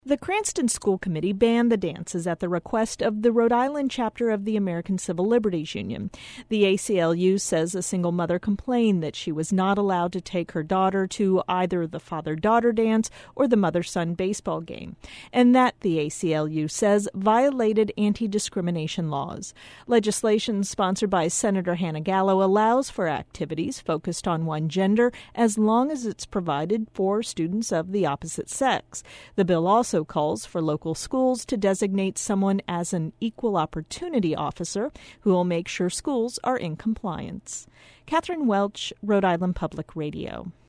The Cranston School Committee banned the dances at the request of the Rhode Island chapter of the American Civil Liberties Union. The ACLU says a single mother complained that she was not allowed to take her daughter to either the father-daughter dance or the mother-son baseball game, and that, the ACLU says, violated anti-discrimination laws. Legislation sponsored by Senator Hannah Gallo allows for activities focused on one gender as long as it's provided for students of the opposite sex. The bill also calls for local schools to designate someone as an equal opportunity officer who will make sure schools are in compliance. Catherine Welch, Rhode Island Public Radio.